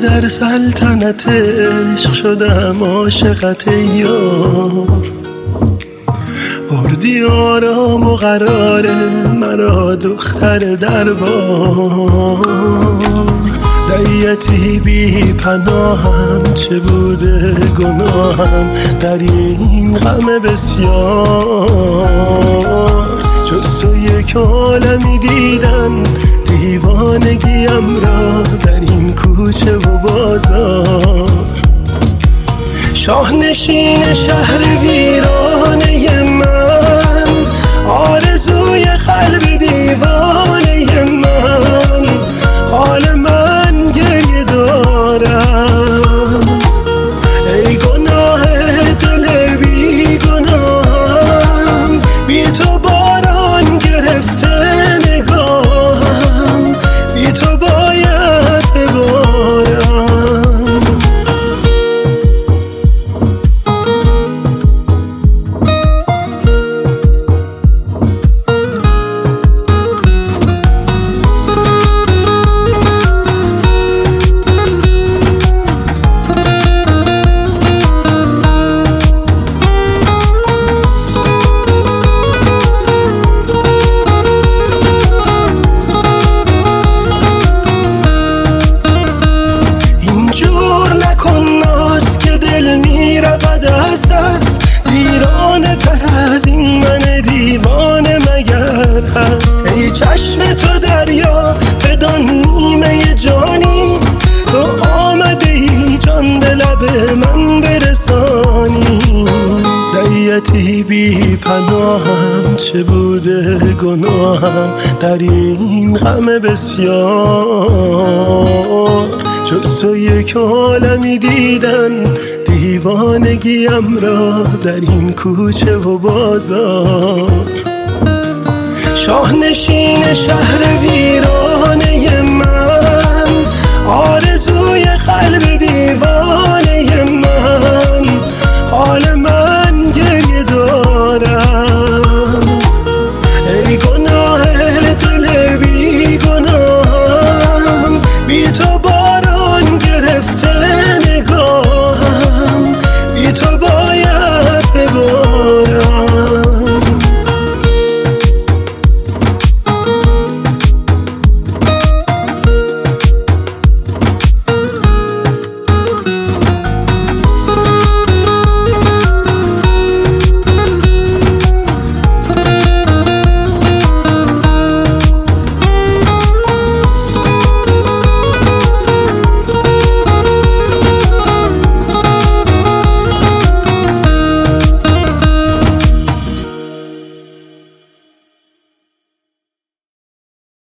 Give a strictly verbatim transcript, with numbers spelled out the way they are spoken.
در سلطنت عشق شدم عاشقت یار، بردی آرام و قرار مرا دختر دربار. رعیتی بی پناهم چه بوده گناهم در این غم بسیار. جز تو یک عالمی دیدن دیوانگیم را در این کوچه و بازار. شاهنشین شهر ویرانه من، آرزوی قلب دیوانه من، حال من گریه دارد. ای گناه دل بی گناهم، بی تو باران گرفته نگاهم، بی تو باید ببارم. دیرانه تر از این من دیوانه مگر هست؟ ای چشم تو دریا بدان نیمه جانی، تو آمده ای جان به لب من برسانی. رعیتی بی پناهم چه بوده گناهم در این غم بسیار. جز تو یک عالمی دیدن دیوانگیم را در این کوچه و بازار. شاهنشین شهر ویرانه من، آرزوی قلب دیوانه